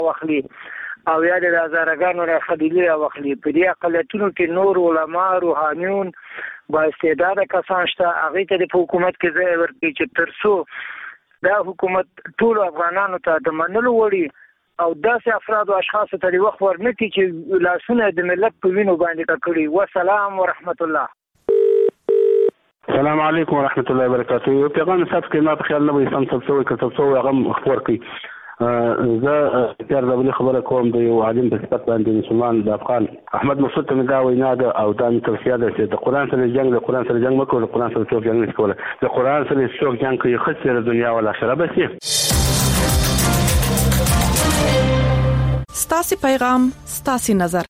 واخلي او یا د هزارګانو را خدیلې واخلي. په دې اقلیتونو کې نور علما روحانيون با استعداد کسان شته، هغه ته د حکومت کې ځای ورکړي چې ترڅو دا حکومت ټول افغانانو ته د منلو وړي او داسې افراد او اشخاص ته د وخت ورنکړي چې لاسونه د ملت په وینو باندې کړي. والسلام ورحمت الله. السلام علیکم ورحمت الله وبرکاته. یو پیغام صاحب کې ما په خیال نه وي سم څه څه هغه خبر کوي. زه تر دا بل خبره کوم د یو عالم په صفت باندې مسلمان د افغان احمد مسعود ته دا وینا ده او دا توصیه ده چې د قران سره جنگ مکو، د قران سره څوک جنگ نه کوله، د قران سره څوک جنگ کوي خسر دنیا او آخرت به. ستاسي پیغام ستاسي نظر.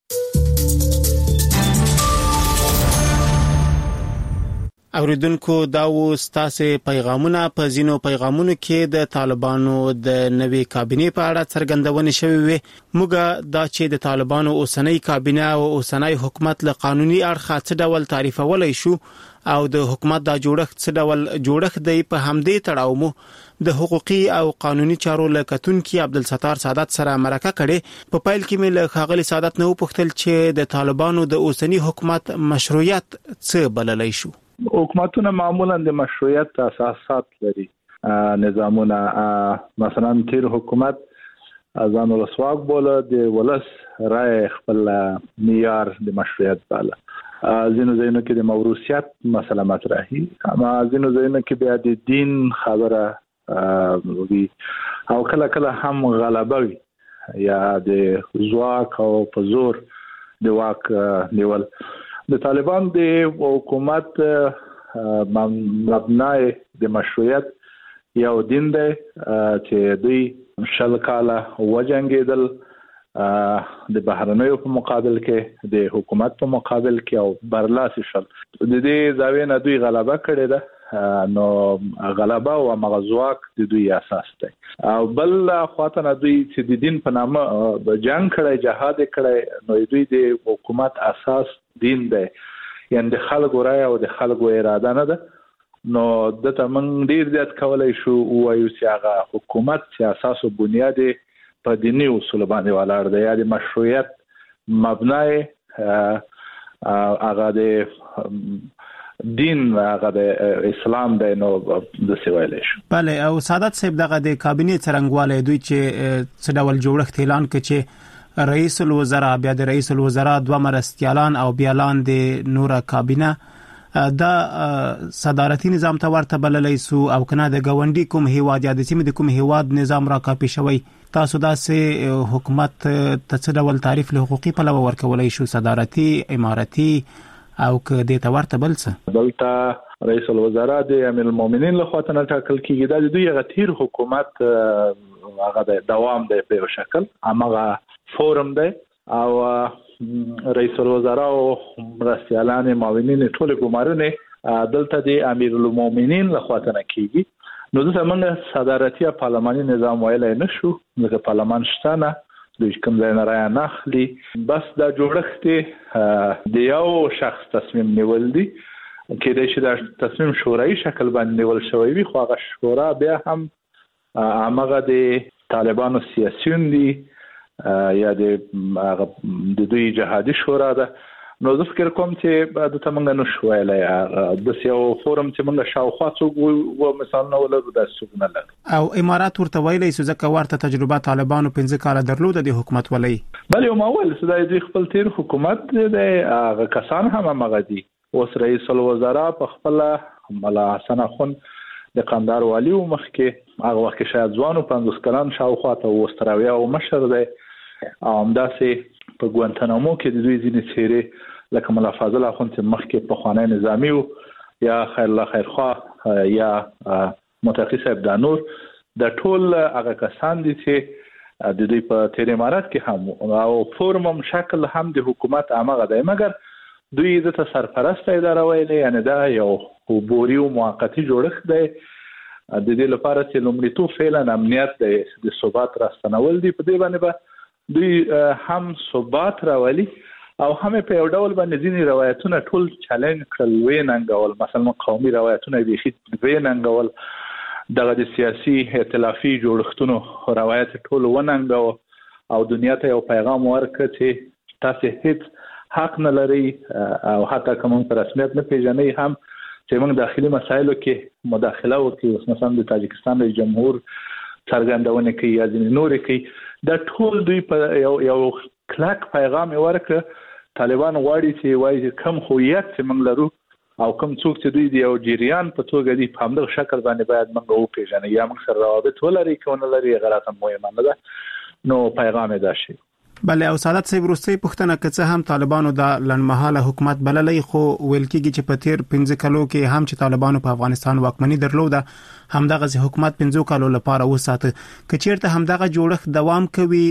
اوریدونکو دا و ستاسي پیغامونه. په زینو پیغامونو کې د طالبانو د نوې کابینې په اړه څرګندونه شوې وي. موږ دا چې د طالبانو اوسنۍ کابینه او اوسنۍ حکومت له قانوني اړخه څه ډول تعریفولای شو او د حکومت دا جوړښت څه ډول جوړښت دی، په همدې تړاو مو د حقوقي او قانوني چارو لکتونکو عبدالستار سعادت سره مرکه کړي. په پایل کې مې له خاغلی سعادت نه وپوښتل چې د طالبانو د اوسنی حکومت مشروعیت څه بللای شو. حکومتونه معمولا د مشروعیت اساسات لري، نظامونه. مثلا تیر حکومت ځان ولسواک بوله، د ولس رائے خپل معیار د مشروعیت بالا. ځینو ځایونو کې د موروثیت مسله مطرحي، اما ځینو ځایونو کې بیا د دین خبره وي او کله هم غلبه وي یا د ځواک او په زور د واک نیول. د طالبان د حکومت مبنای د مشروعیت یو دین دی چې دوی شل کاله وجنګېدل د بهرنیو په مقابل کې، د حکومت په مقابل کې او برلاسي شل. د دې زاویې نه دوی غلبه کړې ده، نو غلبه او مغزواک د دوی اساس دی. او بل خواته نه دوی چې د دین په نامه جنگ کړی، جهاد کړی، نو دوی د حکومت اساس دین دی، یعنی د خلکو رائے او د خلکو اراده نه ده. نو د تمن ډیر زیات کولای شو وایو چې هغه حکومت چې اساس او بنیاد په دیني اصول باندې ولاړ دی، یا د مشروعیت مبنای هغه د دین هغه د اسلام دی، نو د سویل شو. بله. او سعادت صاحب دغه د کابینې څرنګواله دوی چې څه ډول جوړښت اعلان کړي چې رئیس الوزرا، بیا د رئیس الوزرا دوه مرستیالان او بیا لاندې نوره کابینه دا صدارتي نظام ته ورته بللی سو او کنه د گاونډي کوم هیواد یا د سیمې د کوم هیواد نظام را کاپی شوی. تاسو داسې حکومت ته څه ډول تعریف له حقوقي پلوه ورکولای شو، صدارتي، امارتي او که د ته ورته بل څه؟ دلته رئیس الوزرا د امیر المؤمنین له خوا نه ټاکل کیږي. دا د دوی غتیر حکومت هغه د دوام دی په یو شکل، هغه فورم دی او رئیس الوزرا او مرستیالان معاونین ټول ګمارنه دلته د امیر المؤمنین له خوا نه کیږي. نو د زمونږ صدارتي پارلماني نظام ویلای نشو، د پارلمان شته نه، د کوم ځای نه رایه نه اخلي. بس دا جوړښت د یو شخص تصمیم نیول دي، کېدای شي دا تصمیم شورای شکل باندې نیول شوی وي، خو هغه شورا بیا هم هغه د طالبانو سیاسيون دي یا د دوی جهادي شورا ده. نو زه فکر کوم چې د تمنګ نو شویلای د یو فورم چې موږ شاوخوا څو مثلا نو ولر د سګنه لګ او امارات ورته ویلې سو ځکه ورته تجربه طالبانو 15 کال درلوده د حکومت ولې. بل یو ماول سدای دوی خپل تیر حکومت د کسان هم مغدي. اوس رئیس الوزرا په خپل ملا حسن خان د قندهار والی او مخکې هغه وخت شاید ځوانو 50 کلن شاوخوا ته وستراویا او مشر دی. همداسې په ګوانتانامو کې د دوی ځینې څیرې لکه ملا فاضل اخوند چې مخکې په خوانی نظامی یا خیر الله خیرخوا یا متقی صاحب دانور د ټول هغه کسان دي چې د دوی په تیر امارات کې هم او فورمم شکل هم د حکومت هغه دی، مګر دوی د سرپرست اداره ویلې، یعنی دا یو بوري او موقتی جوړښت دی. د دې لپاره چې لومړیتوب فعلا امنیت دی، د ثبات راستنول دي. په دې باندې دوی هم ثبات راولي او هم په یو ډول باندې ځینې روایتونه ټول چالنج کړل، ویننګول. مثلا قومي روایتونه بیخي ویننګول، دغه د سیاسي ائتلافي جوړښتونو روایت ټول وننګو او دنیا ته یو پیغام ورکړي چې تاسو هیڅ حق نه لري او حتی کوم پر رسمیت نه پیژنئ هم چې موږ داخلي مسایلو کې مداخله وکړو، مثلا د تاجکستان رئیس جمهور څرګندونه کوي یا ځینې نور کوي، دا ټول دوی په یو کلک پیغام ورکړ. طالبان غواړي چې وایي کوم هویت چې موږ لرو او کوم څوک چې دوی د یو جریان په توګه دی په همدغه شکل باندې باید موږ وپیژنو یا موږ سره روابط ولري که ونه لري، غلطه مهمه نه ده. نو پیغام دا شي. بله او سعادت صاحب وروستۍ پوښتنه که څه هم طالبانو د لنډمهاله حکومت بللی، خو ویل کېږي چې په تیر 15 کالو کې هم چې طالبانو په افغانستان واکمني درلوده همدغه حکومت 15 کالو لپاره وساته. که چیرته همدغه جوړښت دوام کوي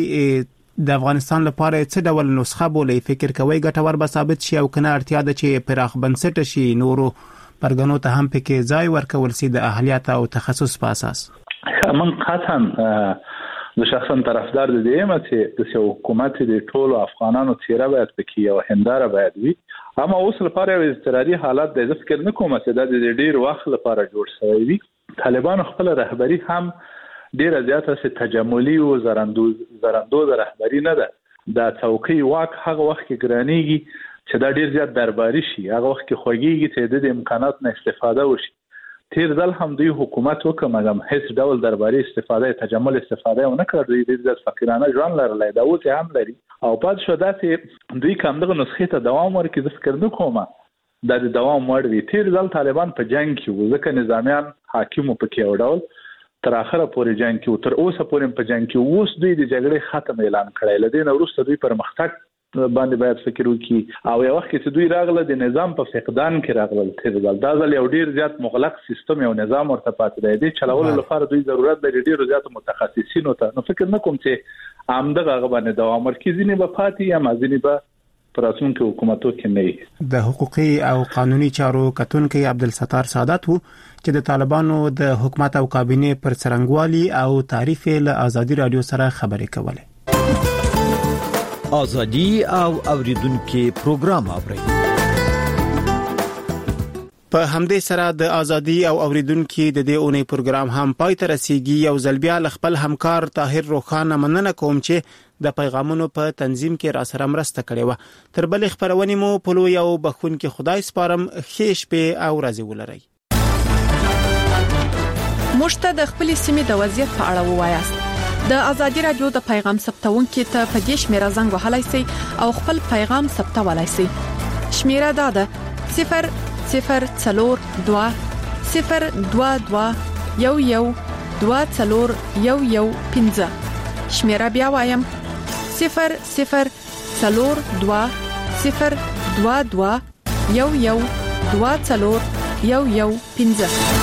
د افغانستان لپاره څه ډول نسخه بولي فکر کوي ګټور به ثابت شي او کنه اړتیا ده چې پراخ بنسټ شي نورو پرګنو ته هم پکې ځای ورکول شي د اهلیت او تخصص په اساس؟ من قطعا د شخصا طرفدار د دې چې د حکومت د ټولو افغانانو چیرې باید پکې او هنداره باید وي، اما اوس لپاره یو اضطراري حالت د فکر نه کوم چې د ډیر وخت لپاره جوړ شوی وي. طالبان خپل رهبری هم ډیر زیاته سي تجملي او زرندوز رهبری نه ده. دا څوکۍ واک هغه وخت کې ګرانيږي چې دا ډیر زیات درباري شي، هغه وخت کې خوږیږي چې د امکانات نه استفاده وشي. تیر ځل هم دوی حکومت وکړ مګم هیڅ ډول درباري استفاده تجمل استفاده ونه کړ، دوی د فقیرانه ژوند لرلای دا اوس هم لري او پات شو دا چې دوی کوم دغه نسخې ته دوام ورکړي. د فکر نه کومه دا د دوام وړ وي. تیر ځل طالبان په جنگ کې وو ځکه نظامیان حاکم په کې وډول تر اخره پورې جنگ کې تر اوسه پورې په جنگ کې اوس دوی د جګړې ختم اعلان کړی، لدین وروسته دوی پرمختګ باندې باید فکر وکړي او یو وخت چې دوی راغله د نظام په فقدان کې راغله. تیر ځل دا ځل یو ډیر زیات مغلق سیستم او نظام ورته پاتې دی، چلولو لپاره دوی ضرورت لري ډیر زیات متخصصینو ته. نو فکر نه کوم چې عامده غوښنه دوام ورکړي، ځینې به پاتې یا ځینې به پراتونکو حکومتو کې نه. د حقوقي او قانوني چارو کتونکي عبدالستار سعادت وو چې د طالبانو د حکومت او کابینې پر څرنګوالي او تعریف له ازادي رادیو سره خبرې کوله. ازادي او اوریدونکو پروګرام اوري. په همدې سره د ازادي او اوریدونکو د دې اونۍ پروګرام هم پای ته رسیدي. یو ځل بیا خپل همکار طاهر روخانه مننه کوم چې د پیغامونو په تنظیم کې را سره مرسته کړې و. تر بلې خبرونه مو په لوی او بخونکو خدای سپارم. ښه شپه او ورځې ولرئ. مشته د خپل سیمې د وضعیت په اړه ووایاست. د ازادي رادیو د پیغام ثبتونکو ته په دې شمیره زنګ وهلای شئ او خپل پیغام ثبتولای شئ. شمیره دا ده 0042 022 11 24015. شمیره بیا وایم 0042 022 11 24015.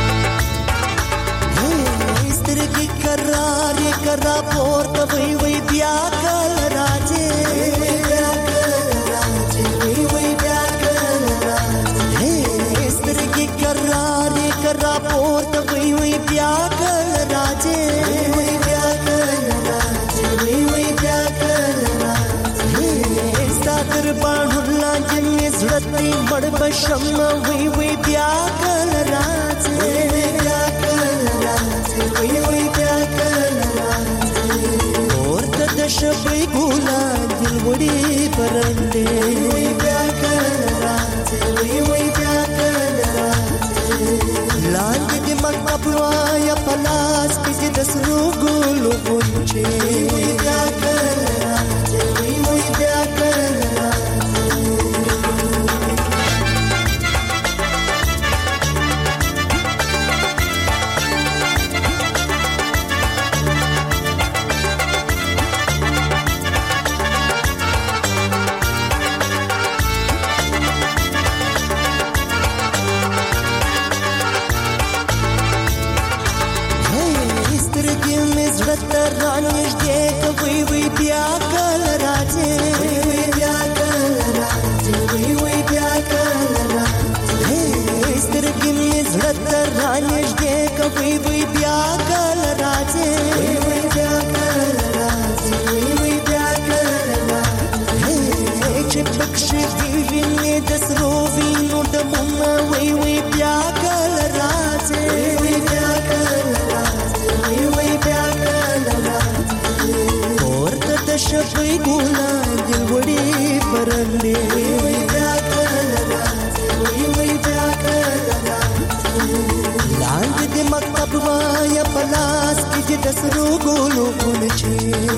کرار پورته وي بیا کل راځي وی بیا کل راځي وی بیا کل راځي ستادر باندې لاندې زړتي مړ بشم وی بیا کل راځي وی بیا کل راځي وی بیا کل راځي ورته د شپې ګولا دل وړي پرندې وی بیا کل راځي وی بیا کل راځي لاندې د مکتب وایا پلاس کې د سرو ګلو غونچې وی بیا کل راځي وی بیا کل شپې ګولا دل وړي پرندې وی بیا کل راځي وی بیا کل راځي لاندې د مکتب وایا پلاس کې د سرو ګلو غونچې